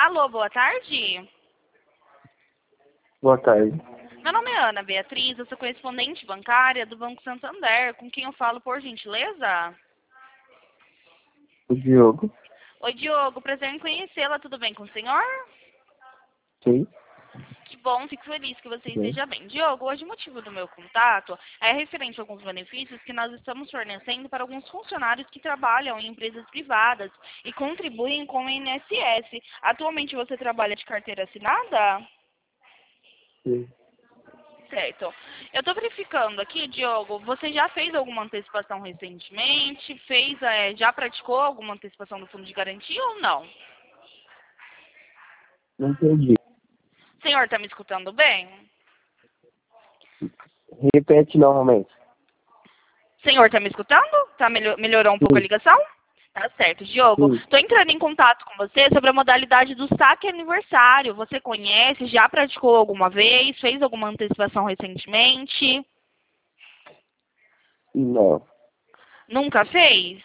Alô, boa tarde. Boa tarde. Meu nome é Ana Beatriz, eu sou correspondente bancária do Banco Santander. Com quem eu falo, por gentileza? O Diogo. Oi, Diogo, prazer em conhecê-la. Tudo bem com o senhor? Sim. Que bom, fico feliz que você Sim. esteja bem. Diogo, hoje o motivo do meu contato é referente a alguns benefícios que nós estamos fornecendo para alguns funcionários que trabalham em empresas privadas e contribuem com o INSS. Atualmente você trabalha de carteira assinada? Sim. Certo. Eu estou verificando aqui, Diogo, você já fez alguma antecipação recentemente? Já praticou alguma antecipação do fundo de garantia ou não? Não entendi. O senhor está me escutando bem? Repete novamente. O senhor está me escutando? Melhorou um pouco a Sim. ligação? Tá certo. Diogo, Sim. estou entrando em contato com você sobre a modalidade do saque aniversário. Você conhece? Já praticou alguma vez? Fez alguma antecipação recentemente? Não. Nunca fez?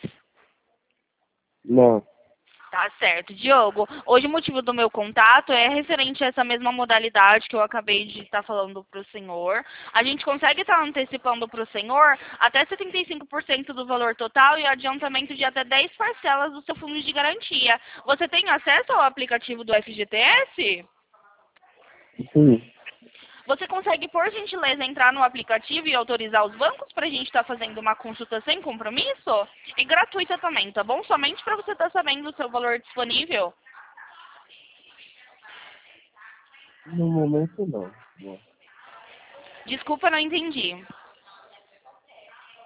Não. Tá certo. Diogo, hoje o motivo do meu contato é referente a essa mesma modalidade que eu acabei de estar falando para o senhor. A gente consegue estar antecipando para o senhor até 75% do valor total e adiantamento de até 10 parcelas do seu fundo de garantia. Você tem acesso ao aplicativo do FGTS? Sim. Você consegue, por gentileza, entrar no aplicativo e autorizar os bancos para a gente estar fazendo uma consulta sem compromisso? E gratuita também, tá bom? Somente para você estar sabendo o seu valor disponível. No momento, não. Não. Desculpa, não entendi.